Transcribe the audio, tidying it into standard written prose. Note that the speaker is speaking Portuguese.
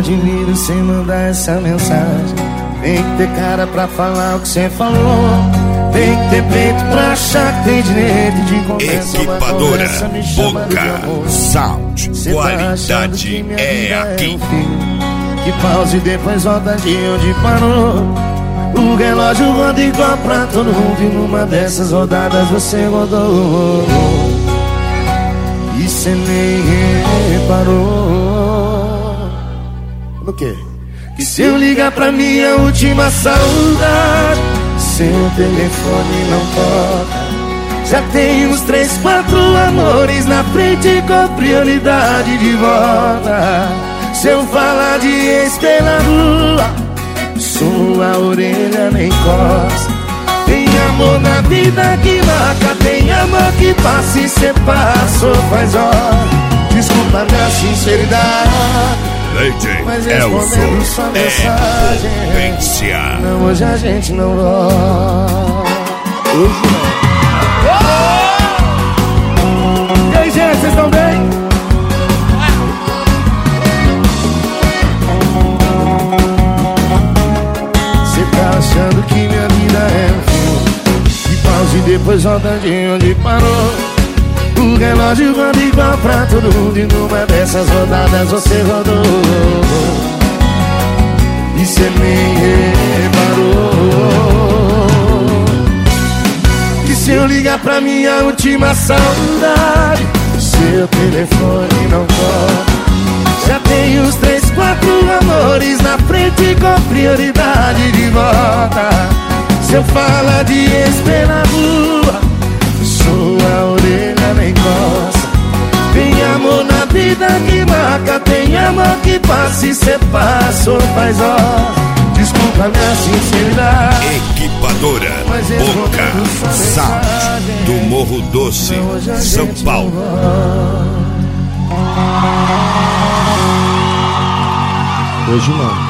admiro sem mandar essa mensagem. Tem que ter cara pra falar o que cê falou. Tem que ter peito pra achar que tem direito de conversa. Equipadora Boca Sound. Qualidade é aqui. Que pause e depois volta de onde parou. O relógio roda igual pra todo mundo. E numa dessas rodadas você rodou. E cê nem reparou. No quê? Que se eu ligar pra minha última saudade, seu telefone não toca. Já tem uns 3, 4 amores na frente com prioridade de volta. Se eu falar de ex pela rua, sua orelha nem coça. Tem amor na vida que marca, tem amor que passa e cê passou faz hora. Desculpa minha sinceridade, mas respondendo sua mensagem, não, hoje a gente não volta. Hoje não. E aí, gente, vocês estão bem? Cê tá achando que minha vida é um filme? E pause e depois volta de onde parou. O relógio roda igual pra todo mundo. E numa dessas rodadas você rodou. E cê nem reparou. Que se eu ligar pra minha última saudade, seu telefone não toca. Já tem uns 3, 4 amores na frente com prioridade de volta. Se eu falar de ex pela rua, sua orelha nem coça. Tem amor na vida que marca, tem amor que passa e cê passou faz hora. Desculpa minha sinceridade, Equipadora Boca Sound do Morro Doce, São Paulo. Hoje não.